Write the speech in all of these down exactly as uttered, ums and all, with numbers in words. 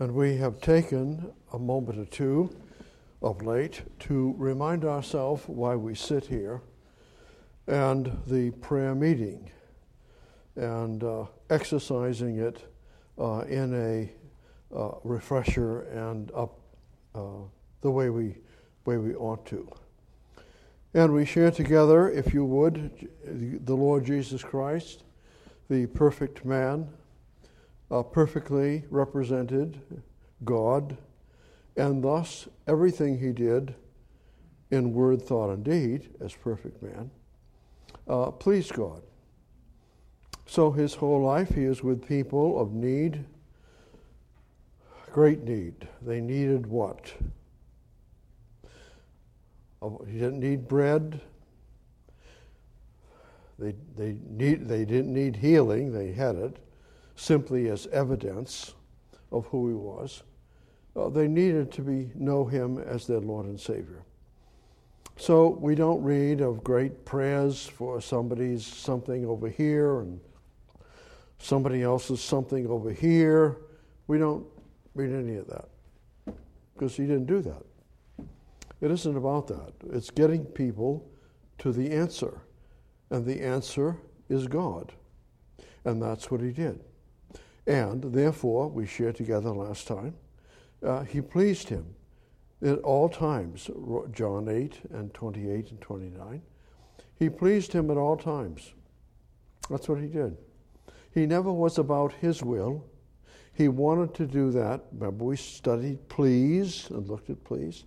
And we have taken a moment or two of late to remind ourselves why we sit here and the prayer meeting and uh, exercising it uh, in a uh, refresher and up uh, the way we way we ought to. And we share together, if you would, the Lord Jesus Christ, the perfect man, uh, perfectly represented God, and thus everything he did in word, thought, and deed as perfect man uh, pleased God. So his whole life he is with people of need, great need. They needed what? He didn't need bread. They they need they didn't need healing. They had it simply as evidence of who he was. Uh, they needed to be know him as their Lord and Savior. So we don't read of great prayers for somebody's something over here and somebody else's something over here. We don't read any of that because he didn't do that. It isn't about that. It's getting people to the answer. And the answer is God. And that's what he did. And therefore, we shared together last time, uh, he pleased him at all times, John eight and twenty-eight and twenty-nine. He pleased him at all times. That's what he did. He never was about his will. He wanted to do that. Remember, we studied please and looked at please.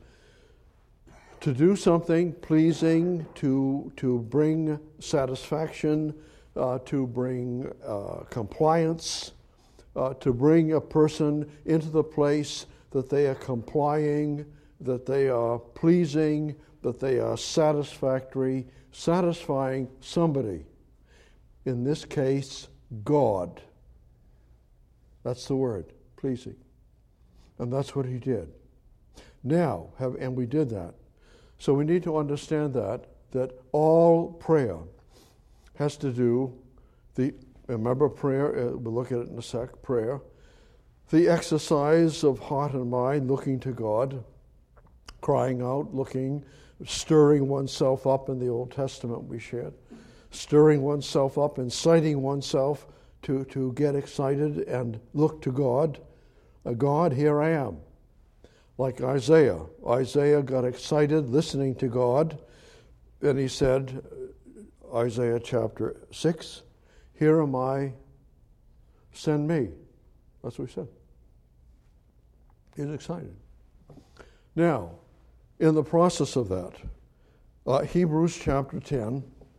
To do something pleasing, to to bring satisfaction, uh, to bring uh, compliance, uh, to bring a person into the place that they are complying, that they are pleasing, that they are satisfactory, satisfying somebody. In this case, God. That's the word, pleasing. And that's what he did. Now, have and we did that. So we need to understand that, that all prayer has to do, the remember prayer, uh, we'll look at it in a sec, prayer, the exercise of heart and mind, looking to God, crying out, looking, stirring oneself up in the Old Testament we shared, stirring oneself up, inciting oneself to, to get excited and look to God. Uh, God, here I am. Like Isaiah. Isaiah got excited listening to God, and he said, Isaiah chapter six, here am I, send me. That's what he said. He's excited. Now, in the process of that, uh, Hebrews chapter ten,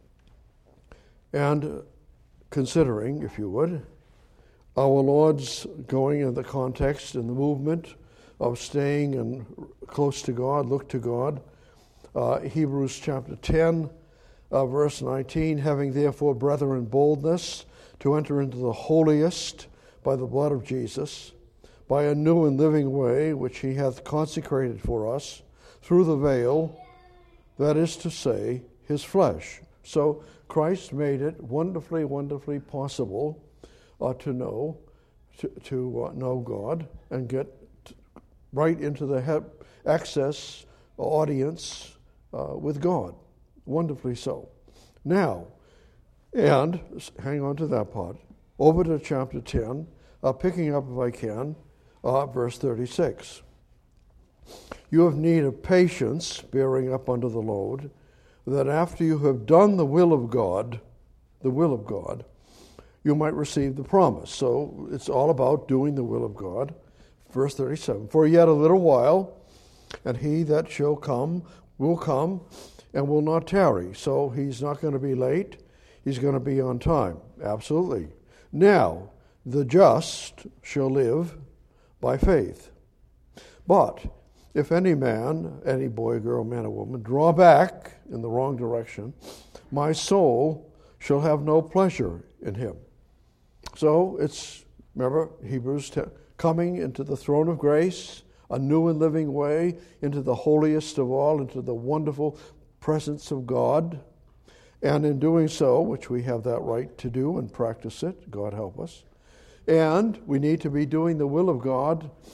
and considering, if you would, our Lord's going in the context, in the movement of staying and close to God, look to God. Uh, Hebrews chapter ten, uh, verse nineteen, having therefore, brethren, boldness to enter into the holiest by the blood of Jesus, by a new and living way which he hath consecrated for us through the veil, that is to say, his flesh. So Christ made it wonderfully, wonderfully possible uh, to know, to, to uh, know God and get right into the he- access audience uh, with God. Wonderfully so. Now, and hang on to that part, over to chapter ten, uh, picking up if I can, uh, verse thirty-six. You have need of patience, bearing up under the load, that after you have done the will of God, the will of God, you might receive the promise. So it's all about doing the will of God. Verse thirty-seven, for yet a little while, and he that shall come will come and will not tarry. So he's not going to be late. He's going to be on time. Absolutely. Now, the just shall live by faith. But if any man, any boy, girl, man, or woman, draw back in the wrong direction, my soul shall have no pleasure in him. So it's, remember, Hebrews ten, coming into the throne of grace, a new and living way, into the holiest of all, into the wonderful presence of God. And in doing so, which we have that right to do and practice it, God help us, and we need to be doing the will of God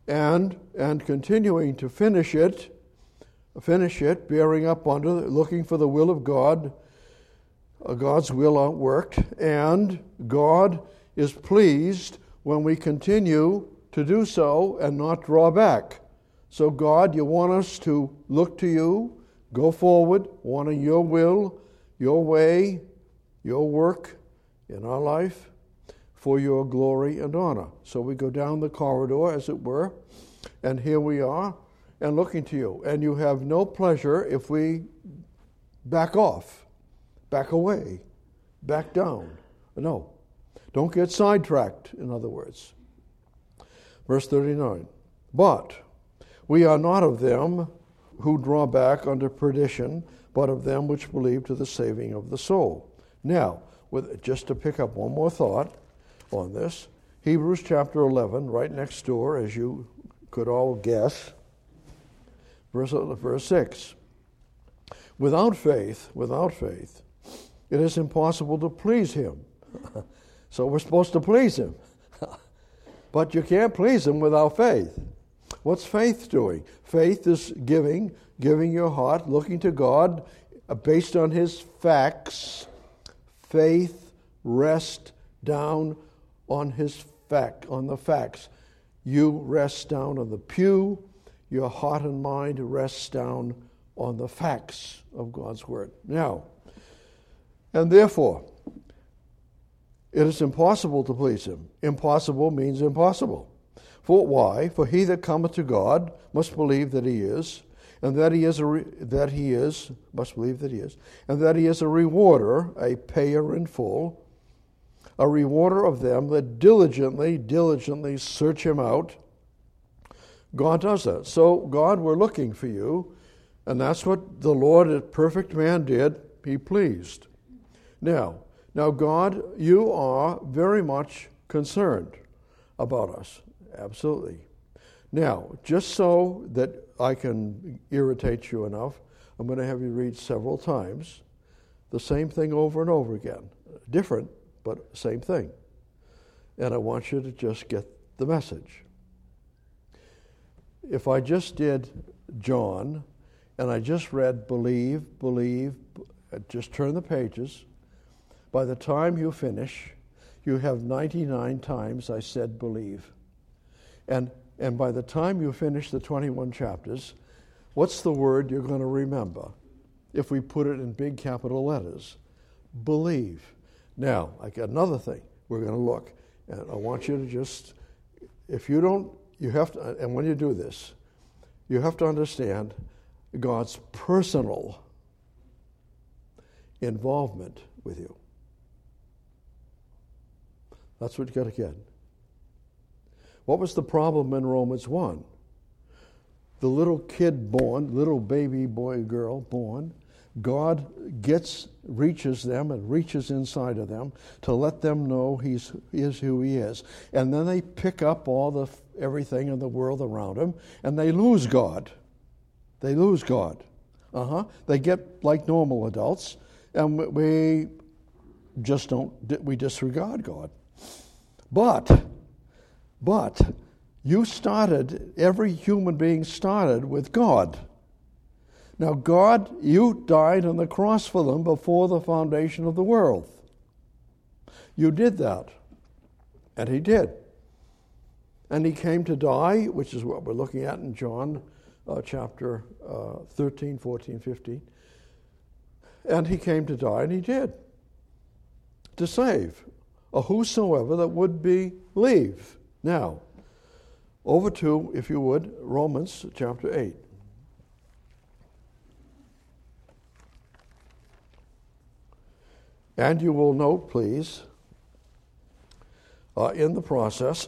and and continuing to finish it, finish it, bearing up under, looking for the will of God, uh, God's will outworked, and God is pleased when we continue to do so and not draw back. So God, you want us to look to you, go forward, wanting your will, your way, your work in our life for your glory and honor. So we go down the corridor, as it were, and here we are, and looking to you. And you have no pleasure if we back off, back away, back down. No. Don't get sidetracked, in other words. Verse thirty-nine. But we are not of them who draw back unto perdition, but of them which believe to the saving of the soul. Now, with, just to pick up one more thought on this, Hebrews chapter eleven, right next door, as you could all guess, verse, verse six. Without faith, without faith, it is impossible to please him. So we're supposed to please him. But you can't please him without faith. What's faith doing? Faith is giving, giving your heart, looking to God based on his facts. Faith rests down on his fact, on the facts. You rest down on the pew. Your heart and mind rests down on the facts of God's word. Now, and therefore, it is impossible to please him. Impossible means impossible. For why? For he that cometh to God must believe that he is, and that he is a re- that he is must believe that he is, and that he is a rewarder, a payer in full, a rewarder of them that diligently, diligently search him out. God does that. So God, we're looking for you, and that's what the Lord, a perfect man, did. He pleased. Now, now God, you are very much concerned about us. Absolutely. Now, just so that I can irritate you enough, I'm going to have you read several times the same thing over and over again. Different, but same thing. And I want you to just get the message. If I just did John, and I just read believe, believe, just turn the pages, by the time you finish, you have ninety-nine times I said believe. And and by the time you finish the twenty-one chapters, what's the word you're going to remember? If we put it in big capital letters, believe. Now, I got another thing we're going to look, and I want you to just, if you don't, you have to, and when you do this, you have to understand God's personal involvement with you. That's what you got to get. What was the problem in Romans one? The little kid born, little baby boy, girl born, God gets, reaches them and reaches inside of them to let them know he's is who he is. And then they pick up all the everything in the world around them, and they lose God. They lose God. Uh-huh. They get like normal adults, and we just don't, we disregard God. But, but, you started, every human being started with God. Now, God, you died on the cross for them before the foundation of the world. You did that. And he did. And he came to die, which is what we're looking at in John uh, chapter uh, thirteen, fourteen, fifteen. And he came to die, and he did. To save a whosoever that would believe. Now, over to, if you would, Romans chapter eight. And you will note, please, uh, in the process,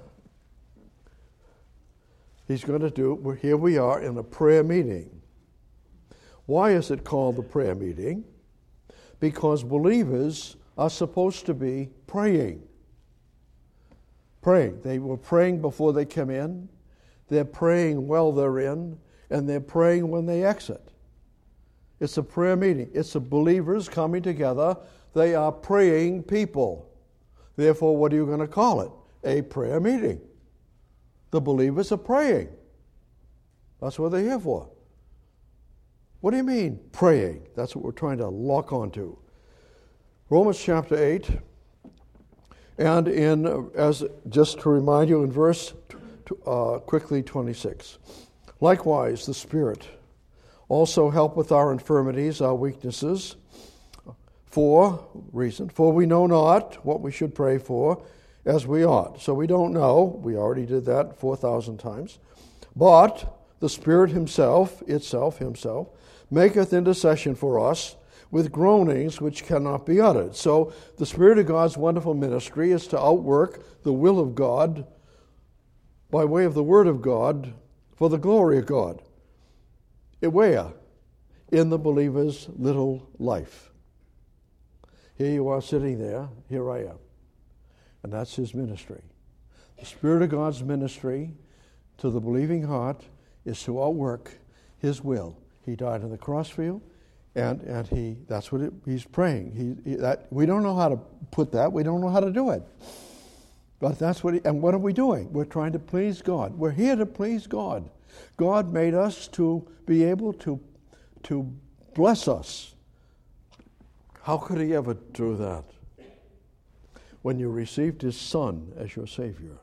he's going to do, here we are in a prayer meeting. Why is it called the prayer meeting? Because believers are supposed to be praying. Praying. They were praying before they come in, they're praying while they're in, and they're praying when they exit. It's a prayer meeting. It's the believers coming together. They are praying people. Therefore, what are you going to call it? A prayer meeting. The believers are praying. That's what they're here for. What do you mean, praying? That's what we're trying to lock onto. Romans chapter eight, and in, as just to remind you, in verse uh, quickly twenty-six. Likewise, the Spirit also help with our infirmities, our weaknesses, for reason, for we know not what we should pray for as we ought. So we don't know. We already did that four thousand times. But the Spirit himself, itself, himself, maketh intercession for us with groanings which cannot be uttered. So the Spirit of God's wonderful ministry is to outwork the will of God by way of the Word of God for the glory of God. Where? In the believer's little life. Here you are sitting there, here I am. And that's his ministry. The Spirit of God's ministry to the believing heart is to outwork his will. He died on the cross for you, and, and he that's what it, he's praying. He, he, that, we don't know how to put that. We don't know how to do it. But that's what he, and what are we doing? We're trying to please God. We're here to please God. God made us to be able to, to bless us. How could he ever do that? When you received his Son as your Savior,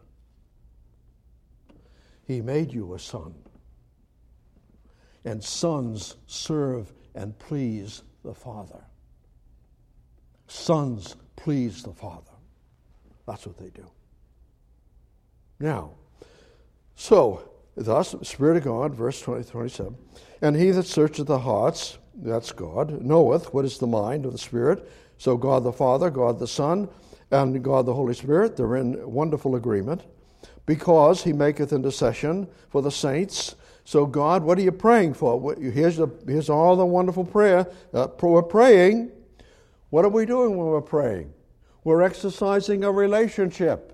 he made you a son. And sons serve and please the Father. Sons please the Father. That's what they do. Now, so, thus, Spirit of God, verse twenty, twenty-seven, and he that searcheth the hearts, that's God, knoweth what is the mind of the Spirit. So God the Father, God the Son, and God the Holy Spirit, they're in wonderful agreement, because he maketh intercession for the saints. So God, what are you praying for? Here's, the, here's all the wonderful prayer. Uh, we're praying. What are we doing when we're praying? We're exercising a relationship.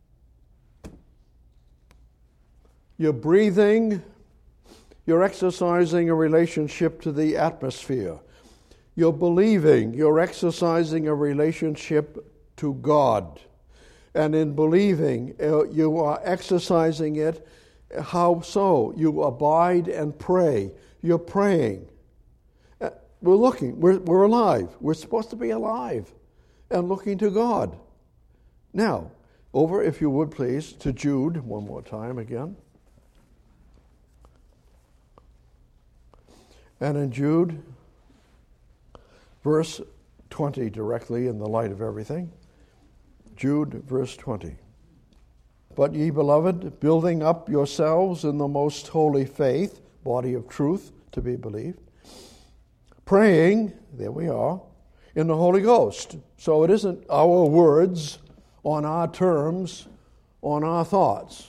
You're breathing. You're exercising a relationship to the atmosphere. You're believing. You're exercising a relationship to God. And in believing, uh, you are exercising it. How so? You abide and pray. You're praying. Uh, we're looking. We're, we're alive. We're supposed to be alive and looking to God. Now, over, if you would please, to Jude one more time again. And in Jude, verse twenty, directly in the light of everything. Jude, verse twenty. But ye, beloved, building up yourselves in the most holy faith, body of truth to be believed, praying, there we are, in the Holy Ghost. So it isn't our words on our terms, on our thoughts.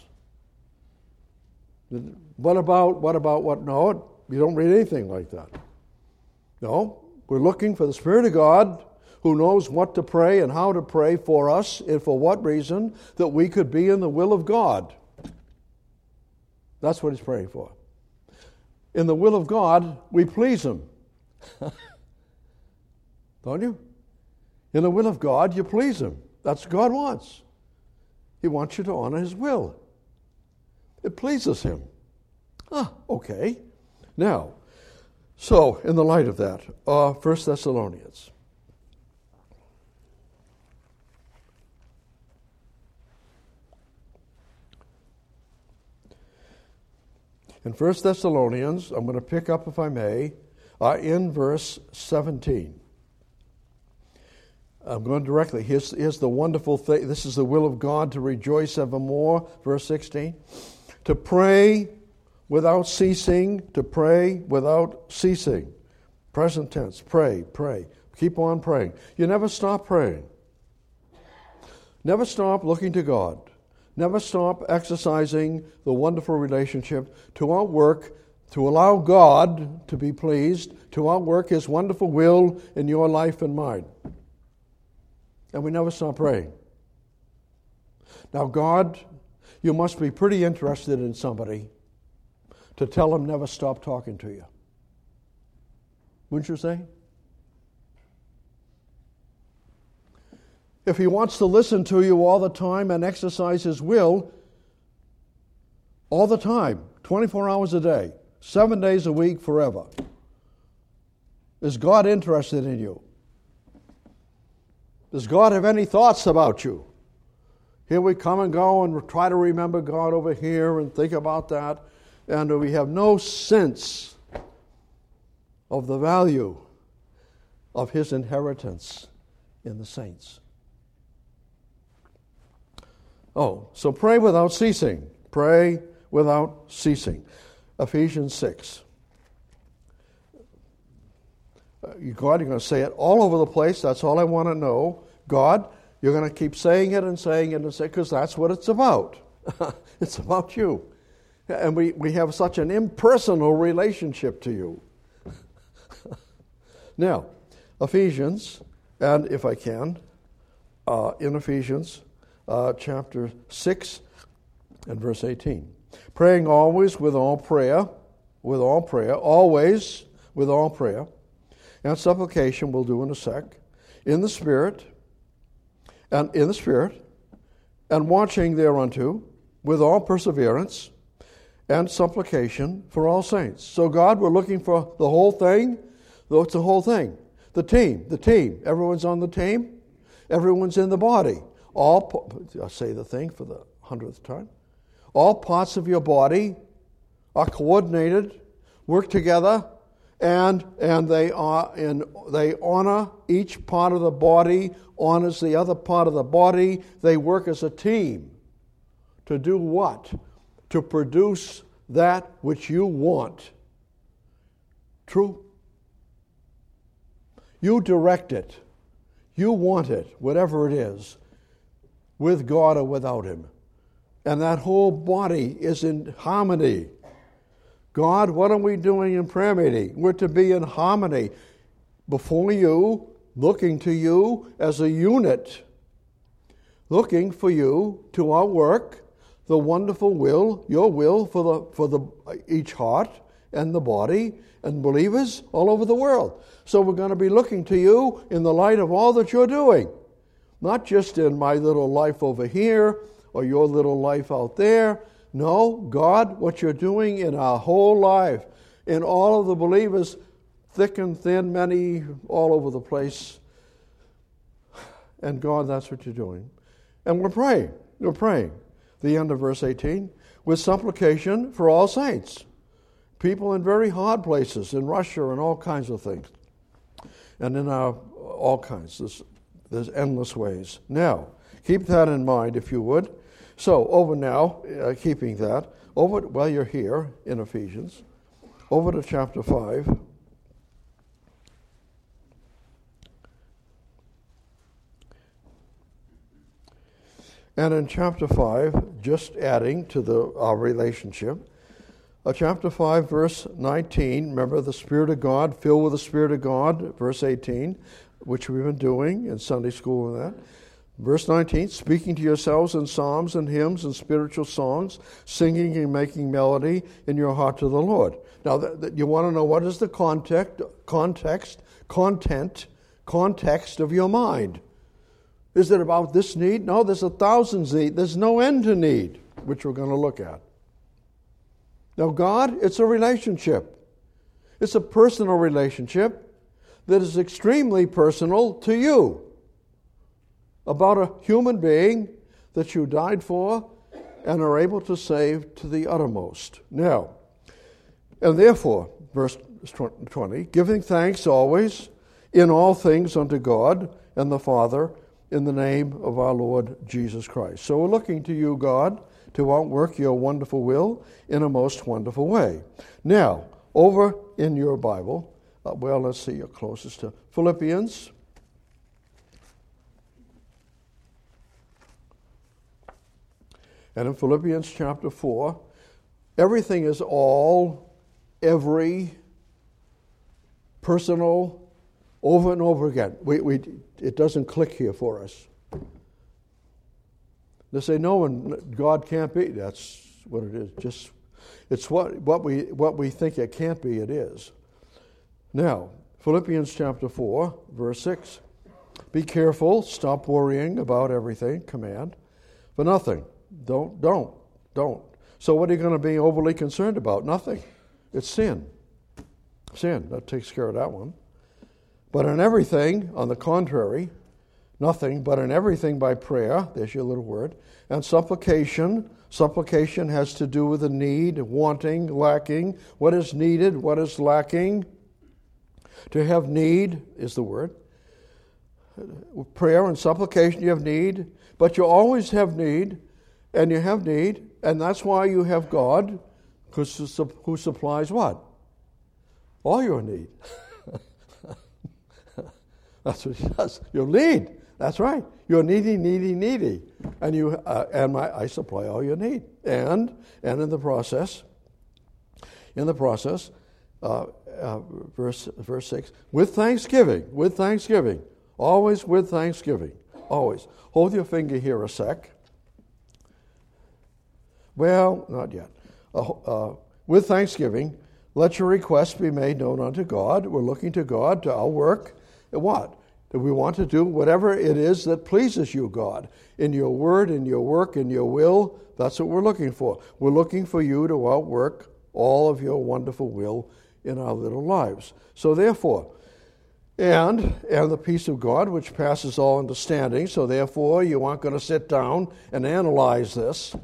What about, what about, what? No, you don't read anything like that. No, we're looking for the Spirit of God who knows what to pray and how to pray for us and for what reason, that we could be in the will of God. That's what he's praying for. In the will of God, we please him. Don't you? In the will of God, you please him. That's what God wants. He wants you to honor his will. It pleases him. Ah, okay. Now, so in the light of that, uh, First Thessalonians. In First Thessalonians, I'm going to pick up, if I may, uh, in verse seventeen. I'm going directly. Here's, here's the wonderful thing. This is the will of God, to rejoice evermore. Verse sixteen. To pray without ceasing. To pray without ceasing. Present tense. Pray, pray. Keep on praying. You never stop praying. Never stop looking to God. Never stop exercising the wonderful relationship to outwork, to allow God to be pleased, to outwork his wonderful will in your life and mine. And we never stop praying. Now, God, you must be pretty interested in somebody to tell him never stop talking to you. Wouldn't you say? If he wants to listen to you all the time and exercise his will, all the time, twenty-four hours a day, seven days a week, forever. Is God interested in you? Does God have any thoughts about you? Here we come and go and try to remember God over here and think about that, and we have no sense of the value of His inheritance in the saints. Oh, so pray without ceasing. Pray without ceasing. Ephesians six. You, God, you're going to say it all over the place. That's all I want to know. God, you're going to keep saying it and saying it and saying it because that's what it's about. It's about you. And we, we have such an impersonal relationship to you. Now, Ephesians, and if I can, uh, in Ephesians uh, chapter six and verse eighteen. Praying always with all prayer, with all prayer, always with all prayer, and supplication, we'll do in a sec, in the Spirit, and in the Spirit, and watching thereunto, with all perseverance, and supplication for all saints. So God, we're looking for the whole thing. It's the whole thing. The team, the team. Everyone's on the team. Everyone's in the body. All, I'll say the thing for the hundredth time. All parts of your body are coordinated, work together, and and they are in they honor each part of the body, honors the other part of the body. They work as a team to do what? To produce that which you want. True? You direct it. You want it, whatever it is, with God or without Him. And that whole body is in harmony. God, what are we doing in prayer meeting? We're to be in harmony before you, looking to you as a unit, looking for you to outwork the wonderful will, your will for the for the each heart and the body and believers all over the world. So we're going to be looking to you in the light of all that you're doing. Not just in my little life over here or your little life out there. No, God, what you're doing in our whole life, in all of the believers, thick and thin, many, all over the place. And God, that's what you're doing. And we're praying. We're praying. The end of verse eighteen. With supplication for all saints. People in very hard places, in Russia and all kinds of things. And in our, all kinds. There's, there's endless ways. Now, keep that in mind if you would. So, over now, uh, keeping that, over, well, you're here in Ephesians, over to chapter five. And in chapter five, just adding to the our relationship, uh, chapter five, verse nineteen, remember the Spirit of God, filled with the Spirit of God, verse eighteen, which we've been doing in Sunday school and that. Verse nineteen, speaking to yourselves in psalms and hymns and spiritual songs, singing and making melody in your heart to the Lord. Now, th- th- you want to know what is the context, context, content, context of your mind. Is it about this need? No, there's a thousand need. There's no end to need, which we're going to look at. Now, God, it's a relationship. It's a personal relationship that is extremely personal to you. About a human being that you died for and are able to save to the uttermost. Now, and therefore, verse twenty, giving thanks always in all things unto God and the Father in the name of our Lord Jesus Christ. So we're looking to you, God, to outwork your wonderful will in a most wonderful way. Now, over in your Bible, uh, well, let's see, you're closest to Philippians. And in Philippians chapter four, everything is all, every, personal, over and over again. We, we, it doesn't click here for us. They say, no, and God can't be. That's what it is. Just it's what, what we what we think it can't be, it is. Now, Philippians chapter four, verse six. Be careful, stop worrying about everything, command, for nothing. Don't, don't, don't. So what are you going to be overly concerned about? Nothing. It's sin. Sin. That takes care of that one. But in everything, on the contrary, nothing, but in everything by prayer, there's your little word, and supplication. Supplication has to do with the need, wanting, lacking. What is needed? What is lacking? To have need is the word. Prayer and supplication, you have need, but you always have need, and you have need, and that's why you have God, because who supplies what? All your need. That's what he does. Your need. That's right. You're needy, needy, needy, and you uh, and my I supply all your need. And and in the process, in the process, uh, uh, verse verse six, with thanksgiving, with thanksgiving, always with thanksgiving, always. Hold your finger here a sec. Well, not yet. Uh, uh, with thanksgiving, let your requests be made known unto God. We're looking to God to our work. What? That we want to do whatever it is that pleases you, God. In your word, in your work, in your will, that's what we're looking for. We're looking for you to outwork all of your wonderful will in our little lives. So therefore, and and the peace of God, which passes all understanding, so therefore you aren't going to sit down and analyze this,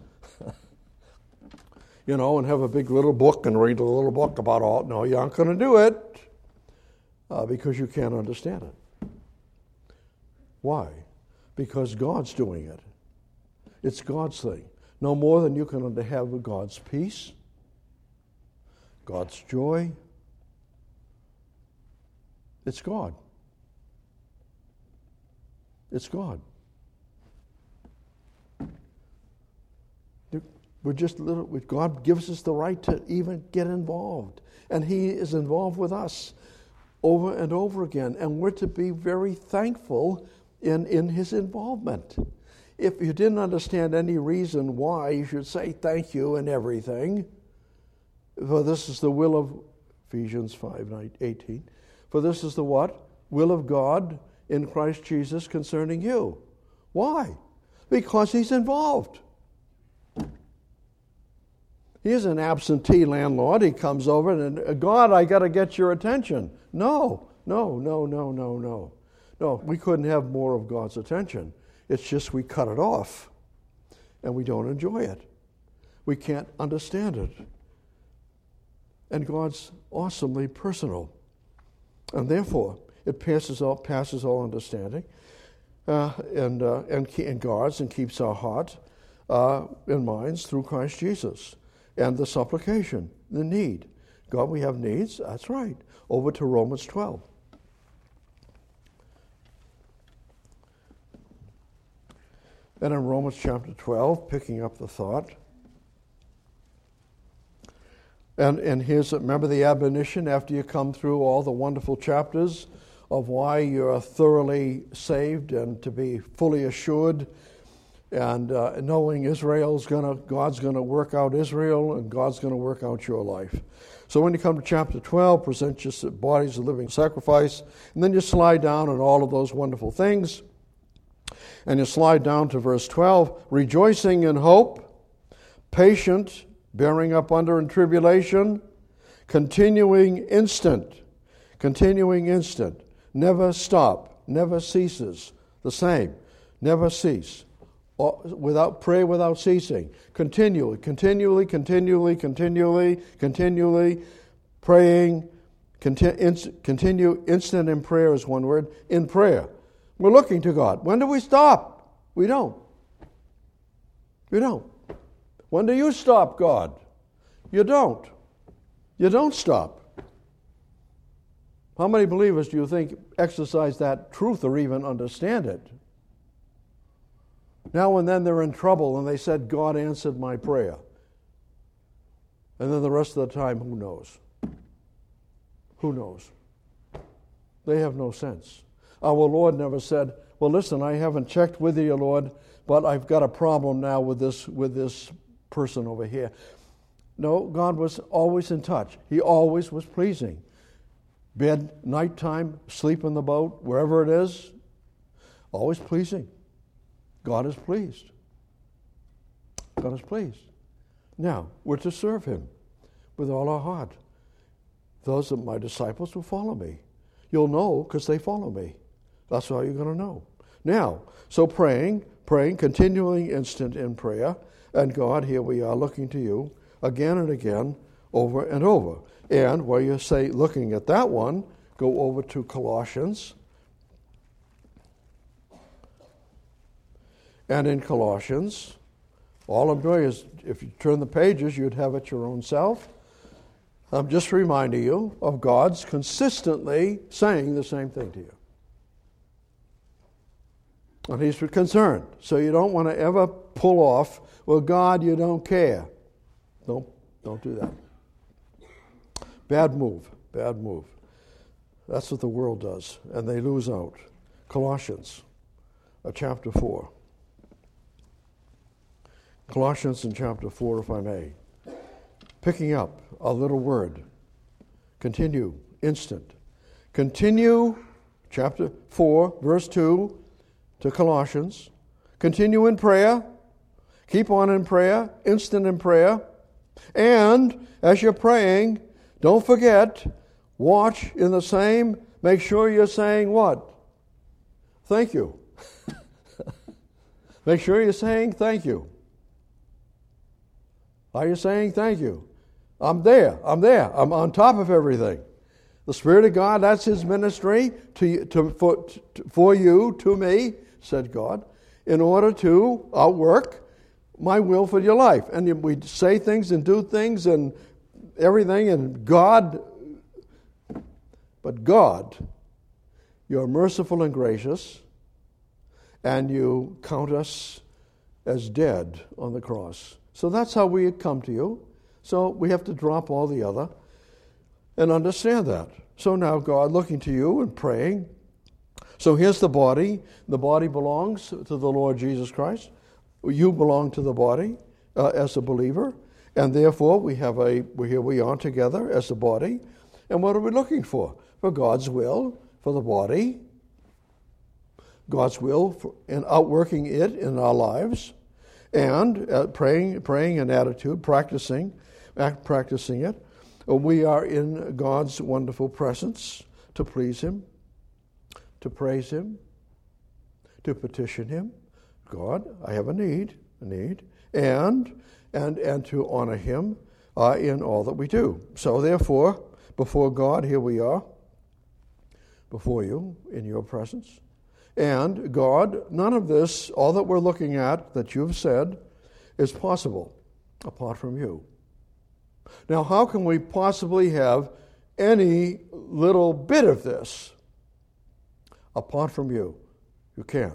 you know, and have a big little book and read a little book about all. No, you aren't going to do it. Uh, because you can't understand it. Why? Because God's doing it. It's God's thing. No more than you can have God's peace, God's joy. It's God. It's God. We're just a little. God gives us the right to even get involved, and He is involved with us over and over again, and we're to be very thankful in, in His involvement. If you didn't understand any reason why, you should say thank you in everything. For this is the will of, Ephesians five eighteen, for this is the what? Will of God in Christ Jesus concerning you. Why? Because He's involved. He is an absentee landlord. He comes over and, God, I got to get your attention. No, no, no, no, no, no. No, we couldn't have more of God's attention. It's just we cut it off, and we don't enjoy it. We can't understand it. And God's awesomely personal. And therefore, it passes all, passes all understanding, uh, and, uh, and, and guards and keeps our heart uh, and minds through Christ Jesus. And the supplication, the need. God, we have needs? That's right. Over to Romans twelve. And in Romans chapter twelve, picking up the thought. And, and here's, remember the admonition after you come through all the wonderful chapters of why you're thoroughly saved and to be fully assured and uh, knowing Israel's gonna, God's going to work out Israel, and God's going to work out your life. So when you come to chapter twelve, present your bodies a living sacrifice, and then you slide down on all of those wonderful things, and you slide down to verse twelve, rejoicing in hope, patient, bearing up under in tribulation, continuing instant, continuing instant, never stop, never ceases, the same, never cease. Without pray without ceasing, continually, continually, continually, continually, continually, praying, conti- continue, instant in prayer is one word, in prayer. We're looking to God. When do we stop? We don't. We don't. When do you stop, God? You don't. You don't stop. How many believers do you think exercise that truth or even understand it? Now and then they're in trouble and they said, God answered my prayer. And then the rest of the time, who knows? Who knows? They have no sense. Our Lord never said, well, listen, I haven't checked with you, Lord, but I've got a problem now with this, with this person over here. No, God was always in touch. He always was pleasing. Bed, nighttime, sleep in the boat, wherever it is, always pleasing. God is pleased. God is pleased. Now, we're to serve him with all our heart. Those of my disciples will follow me. You'll know because they follow me. That's how you're going to know. Now, so praying, praying, continuing instant in prayer, and God, here we are looking to you again and again, over and over. And while you say looking at that one, go over to Colossians. And in Colossians, all I'm doing is, if you turn the pages, you'd have it your own self. I'm just reminding you of God's consistently saying the same thing to you. And he's concerned. So you don't want to ever pull off, well, God, you don't care. Don't, don't do that. Bad move, bad move. That's what the world does, and they lose out. Colossians, uh, chapter four. Colossians in chapter four, if I may. Picking up a little word. Continue, instant. Continue, chapter four, verse two, to Colossians. Continue in prayer. Keep on in prayer, instant in prayer. And as you're praying, don't forget, watch in the same, make sure you're saying what? Thank you. Make sure you're saying thank you. Are you saying thank you? I'm there. I'm there. I'm on top of everything. The Spirit of God, that's His ministry to, to, for, to, for you, to me, said God, in order to outwork my will for your life. And we say things and do things and everything, and God, but God, you're merciful and gracious, and you count us as dead on the cross. So that's how we come to you. So we have to drop all the other and understand that. So now God looking to you and praying. So here's the body. The body belongs to the Lord Jesus Christ. You belong to the body uh, as a believer. And therefore we have a, here we are together as a body. And what are we looking for? For God's will for the body. God's will for, in outworking it in our lives. And uh, praying, praying an attitude, practicing, act, practicing it. We are in God's wonderful presence to please Him, to praise Him, to petition Him. God, I have a need, a need, and and and to honor Him uh, in all that we do. So therefore, before God, here we are, before you, in your presence. And God, none of this, all that we're looking at, that you've said, is possible apart from you. Now, how can we possibly have any little bit of this apart from you? You can't.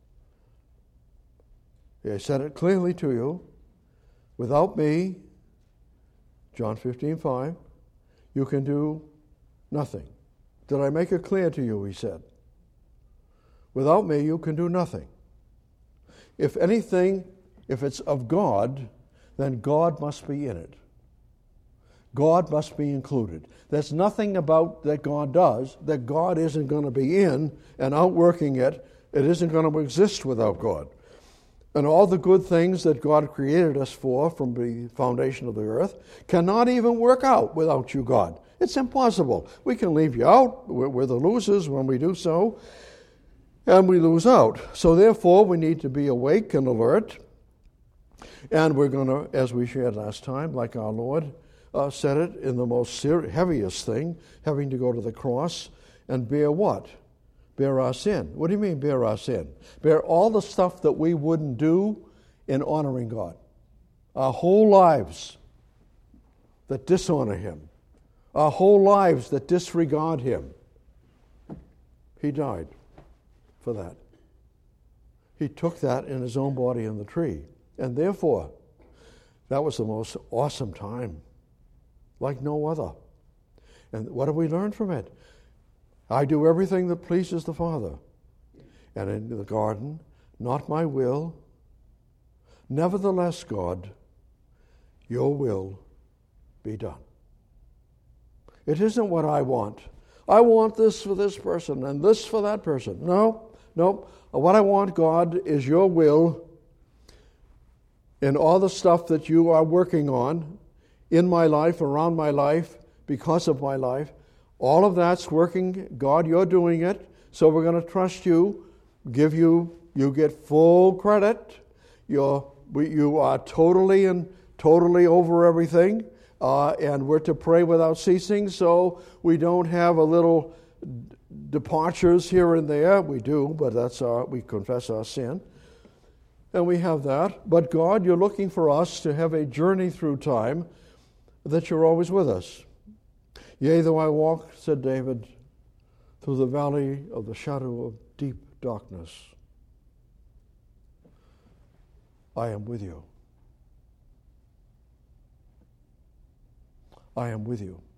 I said it clearly to you. Without me, John fifteen five, you can do nothing. Did I make it clear to you, he said? Without me, you can do nothing. If anything, if it's of God, then God must be in it. God must be included. There's nothing about that God does that God isn't going to be in and outworking it. It isn't going to exist without God. And all the good things that God created us for from the foundation of the earth cannot even work out without you, God. It's impossible. We can leave you out. We're, we're the losers when we do so. And we lose out. So therefore, we need to be awake and alert. And we're going to, as we shared last time, like our Lord uh, said it in the most ser- heaviest thing, having to go to the cross and bear what? Bear our sin. What do you mean bear our sin? Bear all the stuff that we wouldn't do in honoring God. Our whole lives that dishonor Him. Our whole lives that disregard Him. He died for that. He took that in His own body in the tree. And therefore, that was the most awesome time, like no other. And what have we learned from it? I do everything that pleases the Father. And in the garden, not my will. Nevertheless, God, your will be done. It isn't what I want. I want this for this person and this for that person. No, no. What I want, God, is your will and all the stuff that you are working on in my life, around my life, because of my life, all of that's working. God, you're doing it, so we're going to trust you, give you, you get full credit. You're, you are totally and totally over everything, uh, and we're to pray without ceasing, so we don't have a little departures here and there. We do, but that's our, we confess our sin. And we have that. But God, you're looking for us to have a journey through time that you're always with us. Yea, though I walk, said David, through the valley of the shadow of deep darkness, I am with you. I am with you.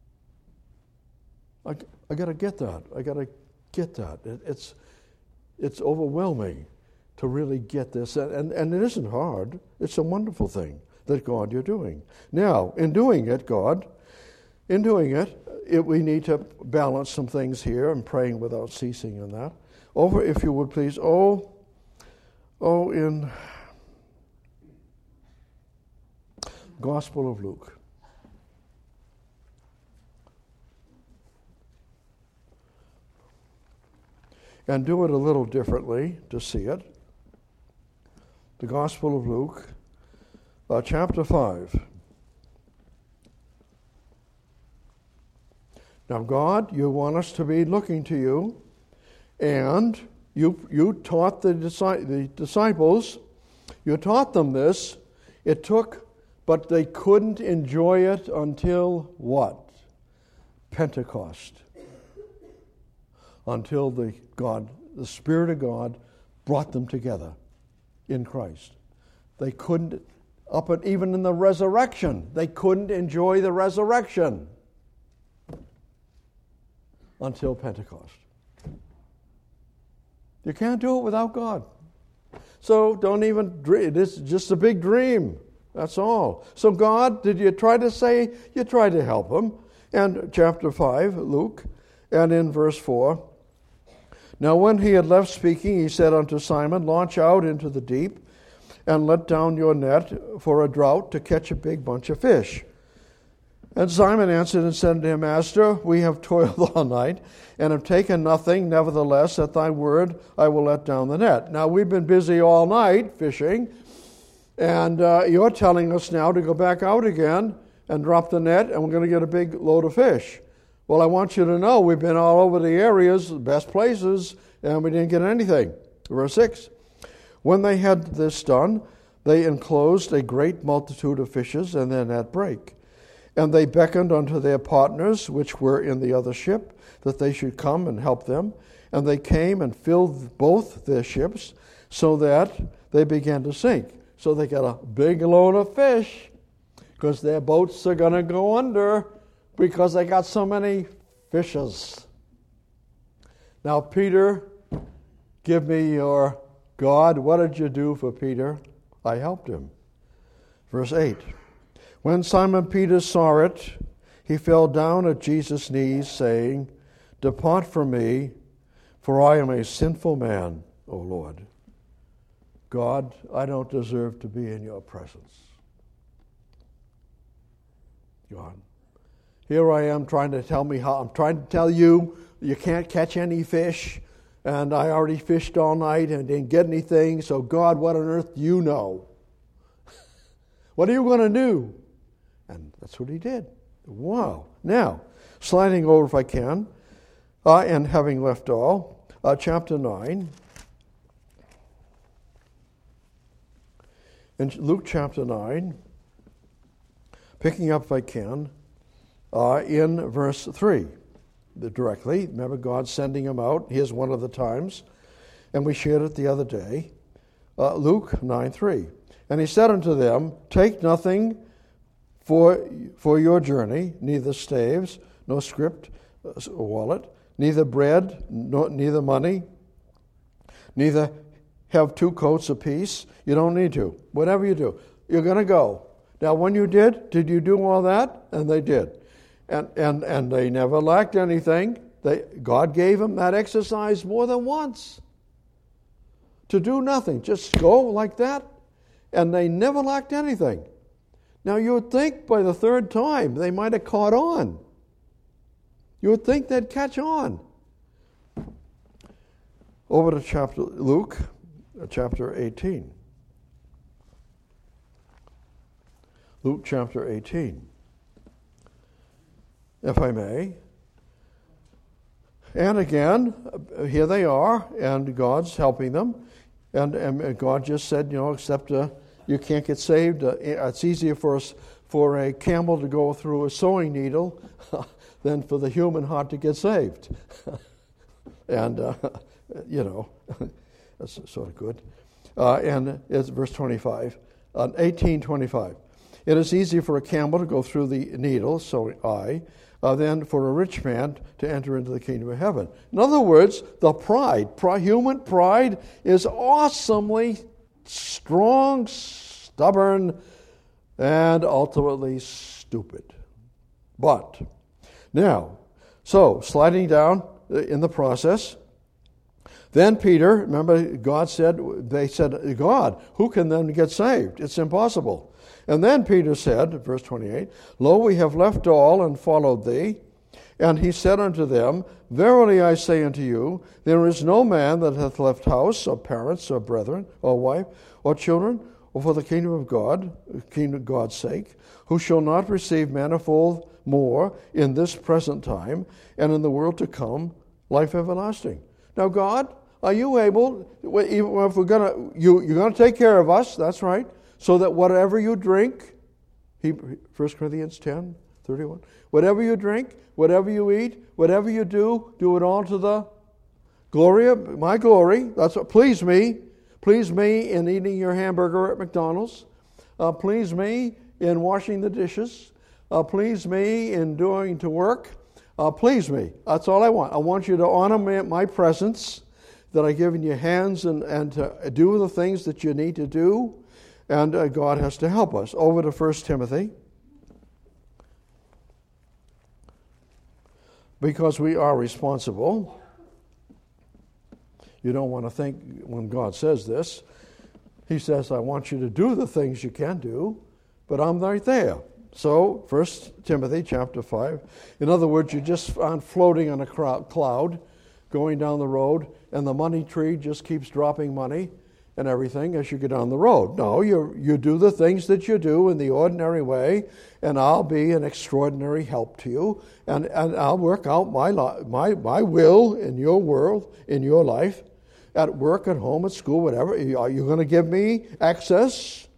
I, I got to get that. I got to get that. It, it's, it's overwhelming to really get this. And, and, and it isn't hard. It's a wonderful thing that, God, you're doing. Now, in doing it, God, in doing it, it, we need to balance some things here and praying without ceasing in that. Over, if you would please, oh, oh, in Gospel of Luke. And do it a little differently to see it. The Gospel of Luke, uh, chapter five. Now, God, you want us to be looking to you, and you you taught the, the disciples, you taught them this. It took, but they couldn't enjoy it until what? Pentecost. Until the God, the Spirit of God brought them together in Christ. They couldn't, up and even in the resurrection, they couldn't enjoy the resurrection until Pentecost. You can't do it without God. So don't even dream. This is just a big dream. That's all. So God, did you try to say, you tried to help them. And chapter five, Luke, and in verse four, now when he had left speaking, he said unto Simon, launch out into the deep, and let down your net for a draught to catch a big bunch of fish. And Simon answered and said to him, Master, we have toiled all night, and have taken nothing. Nevertheless, at thy word, I will let down the net. Now, we've been busy all night fishing, and uh, you're telling us now to go back out again and drop the net, and we're going to get a big load of fish. Well, I want you to know we've been all over the areas, the best places, and we didn't get anything. Verse six. When they had this done, they enclosed a great multitude of fishes, and their net brake. And they beckoned unto their partners, which were in the other ship, that they should come and help them. And they came and filled both their ships, so that they began to sink. So they got a big load of fish, because their boats are going to go under, because they got so many fishes. Now, Peter, give me your God. What did you do for Peter? I helped him. Verse eight. When Simon Peter saw it, he fell down at Jesus' knees, saying, Depart from me, for I am a sinful man, O Lord. God, I don't deserve to be in your presence. God, here I am trying to tell me how, I'm trying to tell you, you can't catch any fish, and I already fished all night and didn't get anything, so God, what on earth do you know? What are you going to do? And that's what he did. Wow. Now, sliding over if I can, uh, and having left all, uh, chapter nine. In Luke chapter nine, picking up if I can, uh, in verse three, directly. Remember God sending him out. Here's one of the times. And we shared it the other day. Uh, Luke nine three. And he said unto them, Take nothing for for your journey, neither staves, nor scrip, uh, wallet, neither bread, nor, neither money, neither have two coats apiece. You don't need to. Whatever you do, you're going to go. Now, when you did, did you do all that? And they did. And and and they never lacked anything. They God gave them that exercise more than once. To do nothing. Just go like that. and they never lacked anything. Now, you would think by the third time they might have caught on. You would think they'd catch on. Over to chapter Luke, chapter eighteen. Luke chapter eighteen. If I may. And again, here they are, and God's helping them. And, and God just said, you know, except uh, you can't get saved. Uh, it's easier for us, for a camel to go through a sewing needle than for the human heart to get saved. and, uh, you know, that's sort of good. Uh, and it's verse twenty-five, uh, eighteen twenty-five. It is easier for a camel to go through the needle, so I, uh, than for a rich man to enter into the kingdom of heaven. In other words, the pride, pri- human pride is awesomely strong, stubborn, and ultimately stupid. But, now, so, sliding down in the process, then Peter, remember God said, they said, God, who can then get saved? It's impossible. And then Peter said, verse twenty-eight, Lo, we have left all and followed thee. And he said unto them, Verily I say unto you, there is no man that hath left house, or parents, or brethren, or wife, or children, or for the kingdom of God, kingdom of God's sake, who shall not receive manifold more in this present time, and in the world to come, life everlasting. Now, God, are you able, even if we're gonna, you, you're going to take care of us, that's right, so that whatever you drink, First Corinthians ten, thirty-one, whatever you drink, whatever you eat, whatever you do, do it all to the glory of my glory. That's what, please me. Please me in eating your hamburger at McDonald's. Uh, please me in washing the dishes. Uh, please me in doing to work. Uh, please me. That's all I want. I want you to honor me, my presence that I give in your hands and, and to do the things that you need to do. And uh, God has to help us. Over to First Timothy. Because we are responsible. You don't want to think when God says this. He says, I want you to do the things you can do, but I'm right there. So, First Timothy chapter five. In other words, you just aren't floating on a cloud, going down the road, and the money tree just keeps dropping money and everything as you get down the road. No, you you do the things that you do in the ordinary way, and I'll be an extraordinary help to you, and, and I'll work out my, my my will in your world, in your life, at work, at home, at school, whatever. Are you going to give me access?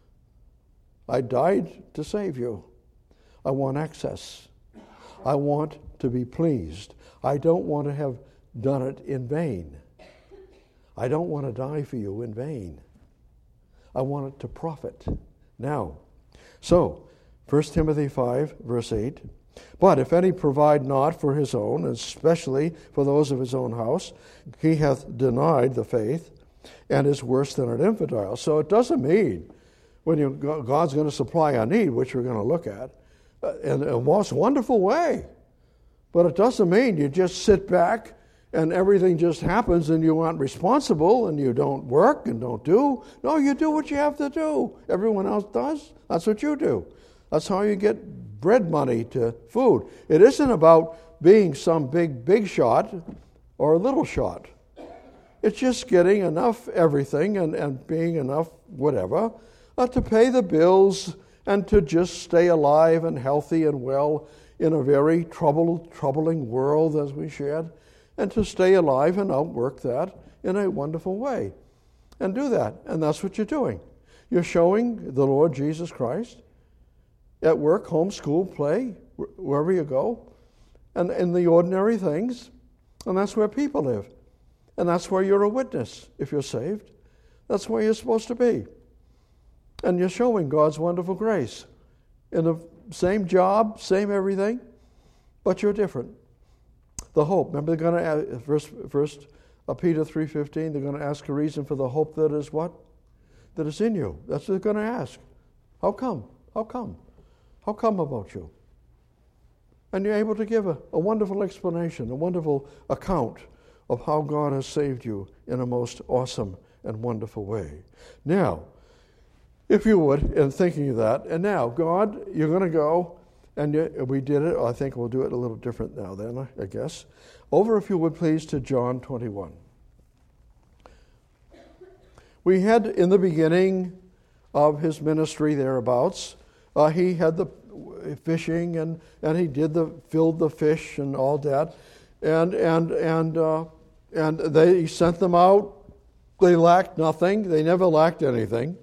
I died to save you. I want access. I want to be pleased. I don't want to have done it in vain. I don't want to die for you in vain. I want it to profit. Now, so, First Timothy five, verse eight. But if any provide not for his own, and especially for those of his own house, he hath denied the faith, and is worse than an infidel. So it doesn't mean when you, God's going to supply our need, which we're going to look at, in a most wonderful way. But it doesn't mean you just sit back and everything just happens and you aren't responsible and you don't work and don't do. No, you do what you have to do. Everyone else does. That's what you do. That's how you get bread money to food. It isn't about being some big, big shot or a little shot. It's just getting enough everything and, and being enough whatever uh, to pay the bills and to just stay alive and healthy and well in a very troubled, troubling world as we shared, and to stay alive and outwork that in a wonderful way. And do that. And that's what you're doing. You're showing the Lord Jesus Christ at work, home, school, play, wherever you go, and in the ordinary things. And that's where people live. And that's where you're a witness if you're saved. That's where you're supposed to be. And you're showing God's wonderful grace in the same job, same everything, but you're different. The hope. Remember, they're going to ask, first, first uh, Peter three fifteen. They're going to ask a reason for the hope that is what? That is in you. That's what they're going to ask. How come? How come? How come about you? And you're able to give a, a wonderful explanation, a wonderful account of how God has saved you in a most awesome and wonderful way. Now, if you would, in thinking of that, and now, God, you're going to go, and we did it. I think we'll do it a little different now then, I guess. Over, if you would please, to John twenty-one. We had, in the beginning of his ministry thereabouts, uh, he had the fishing, and, and he did the, filled the fish and all that, and, and, and, uh, and they he sent them out. They lacked nothing. They never lacked anything.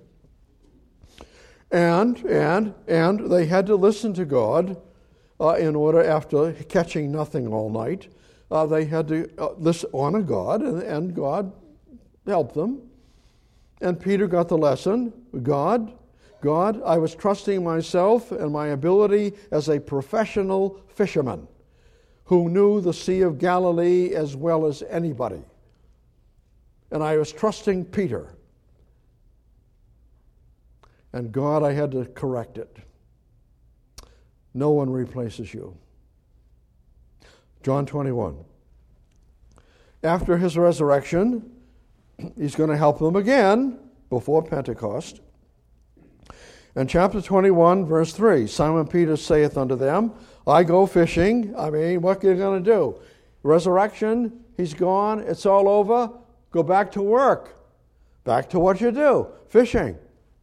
And and and they had to listen to God uh, in order, after catching nothing all night, uh, they had to uh, listen, honor God, and, and God helped them. And Peter got the lesson. God, God, I was trusting myself and my ability as a professional fisherman who knew the Sea of Galilee as well as anybody. And I was trusting Peter. And God, I had to correct it. No one replaces you. John twenty-one. After his resurrection, he's going to help them again before Pentecost. And chapter twenty-one, verse three, Simon Peter saith unto them, I go fishing. I mean, what are you going to do? Resurrection, he's gone, it's all over. Go back to work. Back to what you do, fishing.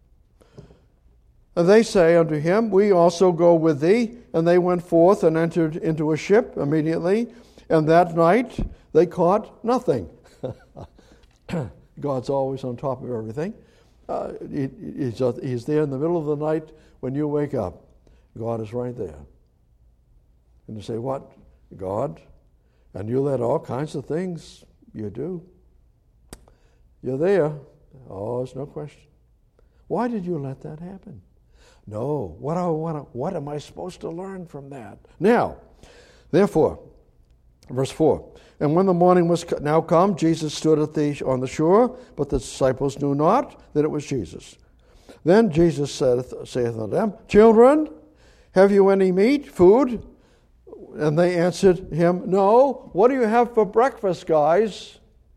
And they say unto him, we also go with thee. And they went forth and entered into a ship immediately. And that night they caught nothing. God's always on top of everything. Uh, he, he's, just, he's there in the middle of the night when you wake up. God is right there. And you say, what? God? And you let all kinds of things you do. You're there. Oh, there's no question. Why did you let that happen? No. What, I wanna, what am I supposed to learn from that? Now, therefore, verse four, and when the morning was now come, Jesus stood at the, on the shore, but the disciples knew not that it was Jesus. Then Jesus saith, saith unto them, children, have you any meat, food? And they answered him, no. What do you have for breakfast, guys?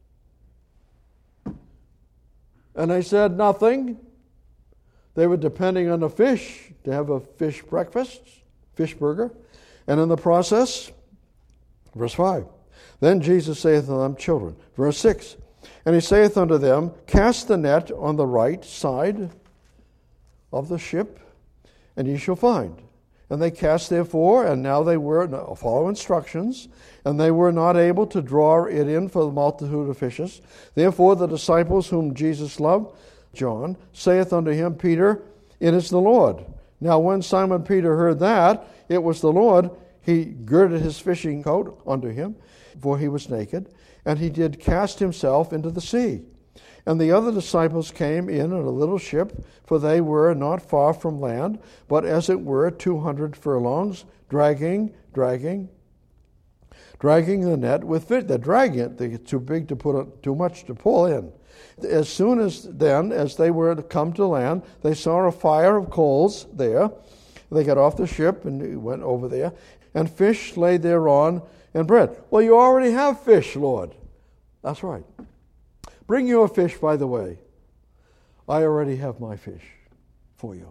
And they said, nothing. They were depending on the fish to have a fish breakfast, fish burger. And in the process, verse five, then Jesus saith unto them, children. Verse six, and he saith unto them, cast the net on the right side of the ship, and ye shall find. And they cast therefore, and now they were, follow instructions, and they were not able to draw it in for the multitude of fishes. Therefore the disciples whom Jesus loved, John, saith unto him, Peter, it is the Lord. Now when Simon Peter heard that it was the Lord, he girded his fishing coat unto him, for he was naked, and he did cast himself into the sea. And the other disciples came in in a little ship, for they were not far from land, but as it were two hundred furlongs, dragging, dragging, dragging the net with fish. They're dragging it. They're too big to put it, too much to pull in. As soon as then, as they were to come to land, they saw a fire of coals there. They got off the ship and went over there, and fish laid thereon and bread. Well, you already have fish, Lord. That's right. Bring your fish, by the way. I already have my fish for you.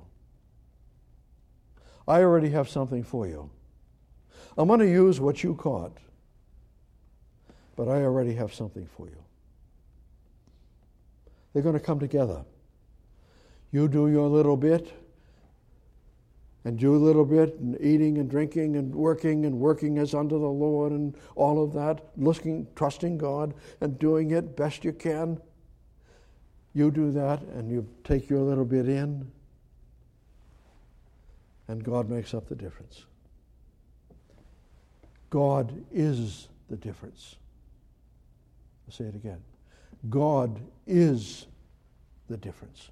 I already have something for you. I'm going to use what you caught, but I already have something for you. They're going to come together. You do your little bit, and do a little bit, and eating and drinking and working and working as unto the Lord and all of that, looking, trusting God and doing it best you can. You do that, and you take your little bit in, and God makes up the difference. God is the difference. I'll say it again. God is the difference.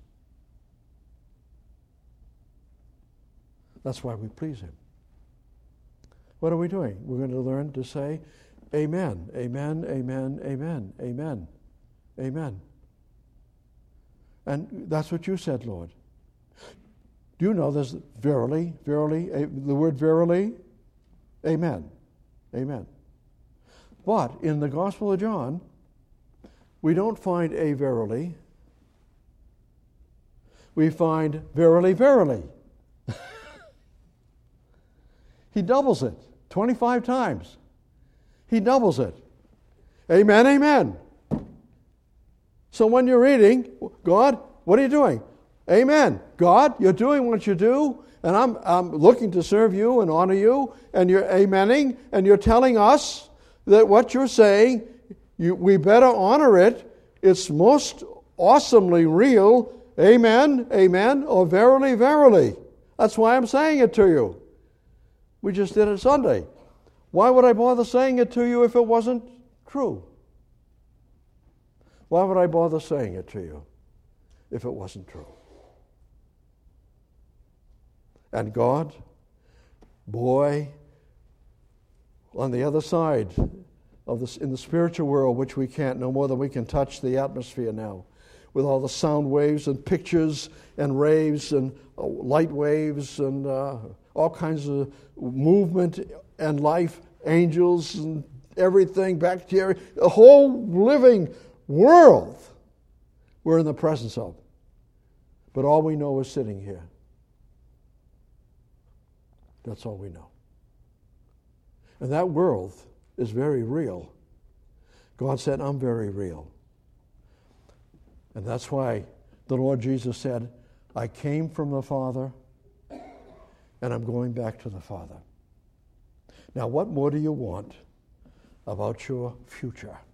That's why we please Him. What are we doing? We're going to learn to say, Amen, Amen, Amen, Amen, Amen, Amen. And that's what you said, Lord. Do you know there's verily, verily, the word verily? Amen, Amen. But in the Gospel of John, we don't find a verily. we find verily, verily. He doubles it twenty-five times. He doubles it. Amen, amen. So when you're reading, God, what are you doing? Amen. God, you're doing what you do, and I'm, I'm looking to serve you and honor you, and you're amening, and you're telling us that what you're saying, you, we better honor it. It's most awesomely real. Amen, amen, or verily, verily. That's why I'm saying it to you. We just did it Sunday. Why would I bother saying it to you if it wasn't true? Why would I bother saying it to you if it wasn't true? And God, boy, on the other side of this, in the spiritual world, which we can't no more than we can touch the atmosphere now, with all the sound waves and pictures and raves and uh, light waves and uh, all kinds of movement and life, angels and everything, bacteria, the whole living world we're in the presence of. But all we know is sitting here. That's all we know. And that world is very real. God said, I'm very real. And that's why the Lord Jesus said, I came from the Father, and I'm going back to the Father. Now, what more do you want about your future?